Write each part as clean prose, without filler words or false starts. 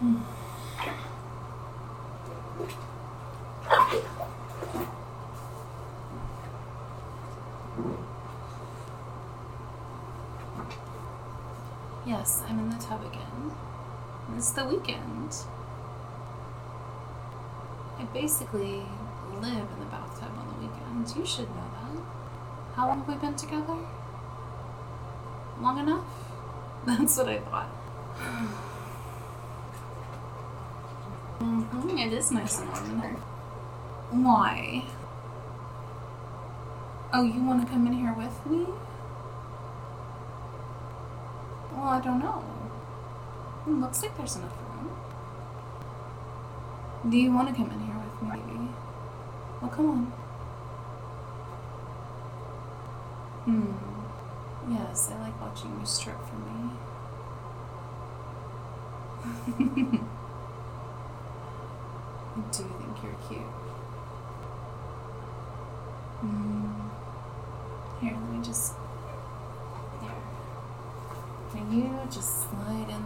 Yes, I'm in the tub again. It's the weekend. I basically live in the bathtub on the weekends. You should know that. How long have we been together? Long enough? That's what I thought. It is nice and warm in there. Why? Oh, you want to come in here with me? Well, I don't know. It looks like there's enough room. Do you want to come in here with me, baby? Well, come on. Yes, I like watching you strip for me. I do think you're cute. Here, let me just... There. Can you just slide in?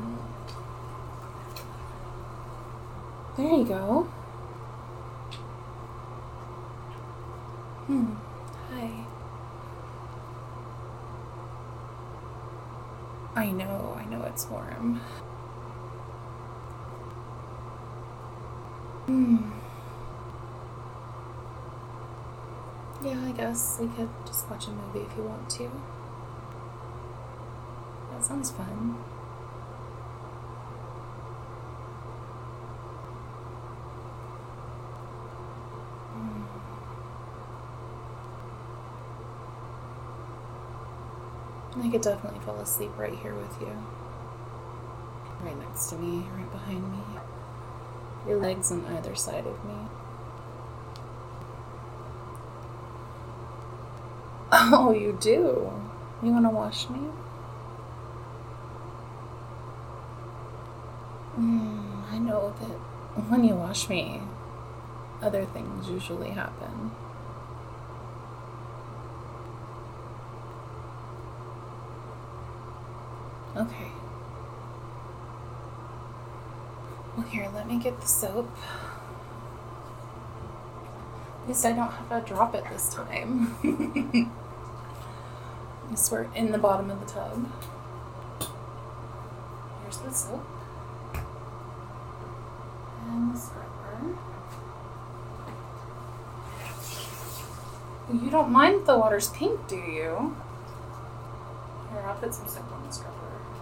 There you go. Hi. I know it's warm. Yeah, I guess we could just watch a movie if you want to. That sounds fun. I could definitely fall asleep right here with you. Right next to me, right behind me. Your legs on either side of me. Oh, you do? You want to wash me? I know that when you wash me, other things usually happen. Okay. Well, here, let me get the soap. At least I don't have to drop it this time. I swear, in the bottom of the tub. Here's the soap. And the scrubber. You don't mind the water's pink, do you? Here, I'll put some soap on the scrubber.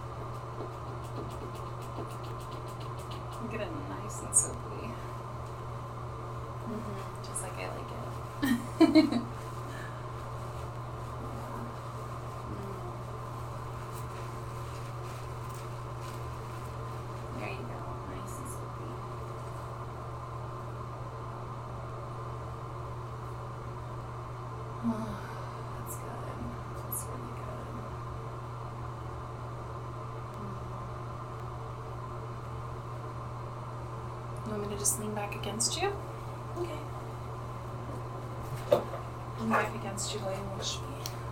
Get it nice and soapy. Just like I like it. There you go, nice and soapy. Oh, that's good. That's really good. You want me to just lean back against you? Okay. Lean back against you while you wash me.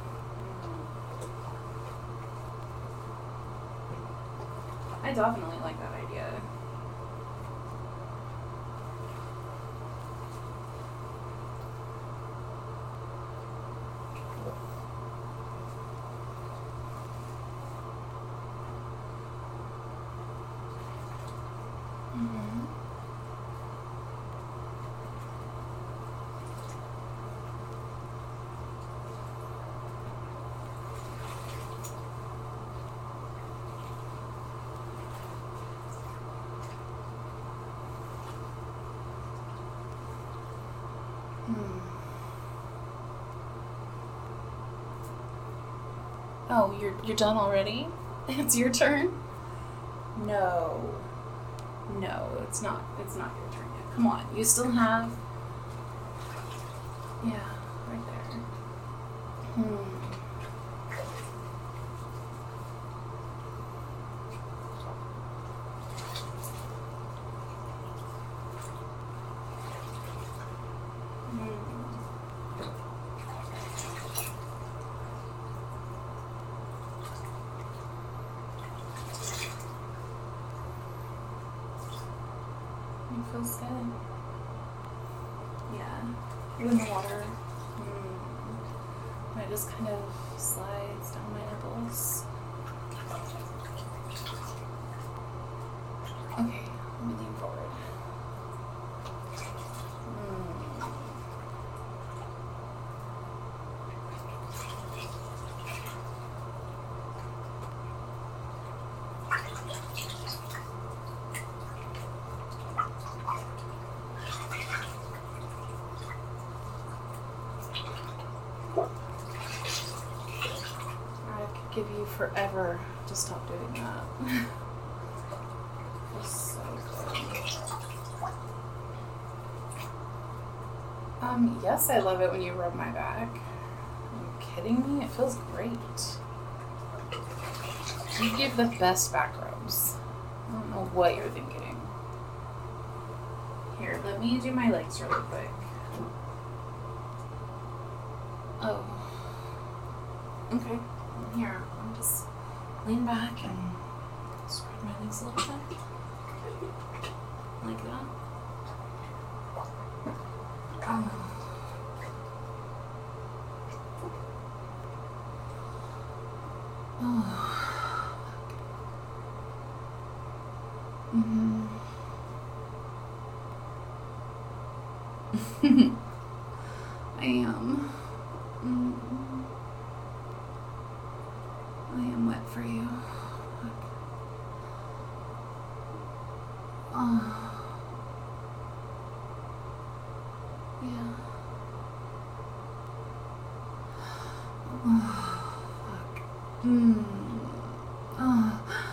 I definitely like that idea. Oh, you're done already? It's your turn? No, it's not your turn yet. Come on, you still have... Yeah, right there. It feels good. Yeah. When the water, it just kind of slides down my nipples. Okay, let me lean forward. Give you forever to stop doing that. Feels so good. Yes, I love it when you rub my back. Are you kidding me? It feels great. You give the best back rubs. I don't know what you're thinking. Here, let me do my legs really quick. Oh. Okay. Here, I'll just lean back and spread my legs a little bit. Like that. Oh. Oh. I am. I am wet for you. Oh. Yeah. Oh, fuck. Oh.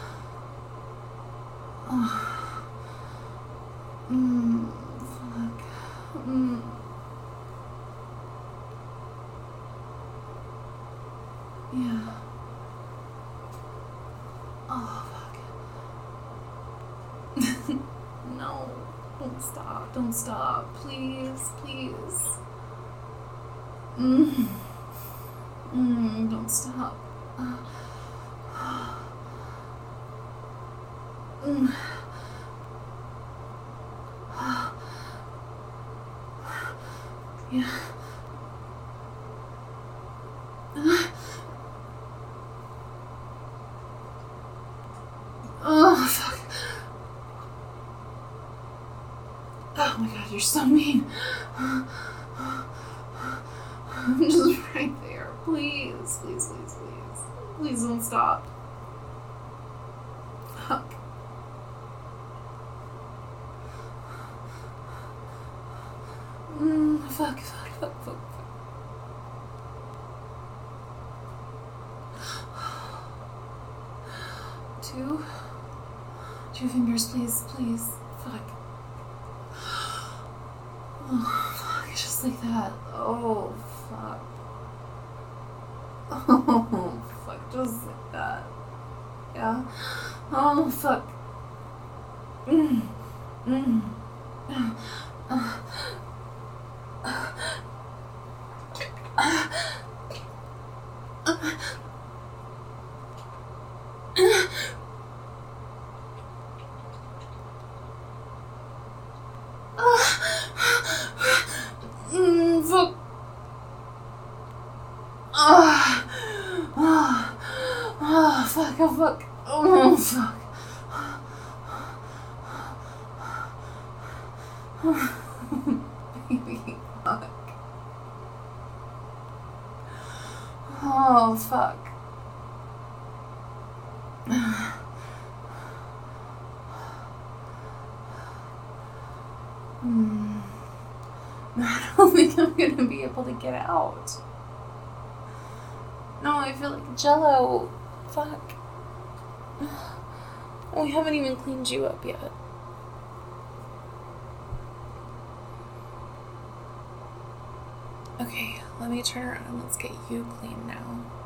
Oh. Fuck. Yeah. Oh, fuck. No. Don't stop. Don't stop. Please. Please. Don't stop. Yeah. Oh, fuck. Oh my god, you're so mean. I'm just right there. Please, please, please, please. Please don't stop. Fuck. Fuck, fuck, fuck, fuck, fuck. Two fingers, please, please. Fuck. Oh, fuck, just like that. Oh, fuck. Oh, fuck, just like that. Yeah. Oh, fuck. Fuck. Oh, fuck, oh, fuck. Oh, fuck. Baby, fuck. Oh, fuck. I don't think I'm gonna be able to get out. No, I feel like Jello. Fuck. We haven't even cleaned you up yet. Okay, let me turn around. Let's get you clean now.